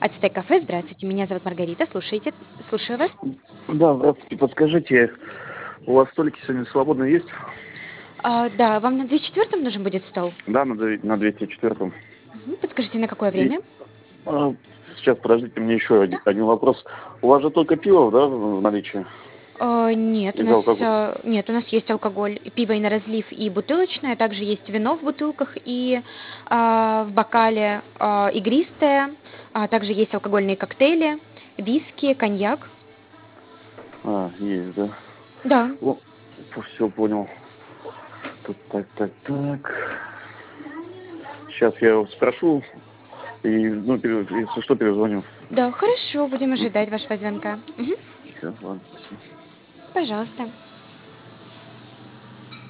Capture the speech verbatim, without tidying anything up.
Ацтек кафе. Здравствуйте, меня зовут Маргарита. Слушайте, слушаю вас. Да, здравствуйте. Подскажите, у вас столики сегодня свободные есть? А, да, вам на двести четвёртом нужен будет стол? Да, на две- на двести четвёртом. Мгм. Подскажите, на какое И, время? а, сейчас, подождите, мне еще один, один вопрос. У вас же только пиво, да, в наличии? А, нет, у Из нас алкоголя? а, нет, у нас есть алкоголь, и пиво и на разлив, и бутылочное, также есть вино в бутылках и а, в бокале а, игристое, а также есть алкогольные коктейли, виски, коньяк. А, есть, да. Да, О, все понял. Тут так, так, так. Сейчас я его спрошу и, ну, пере- если что, перезвоню. да, хорошо, будем ожидать вашего звонка. Мгм. Все, ладно, спасибо. Пожалуйста.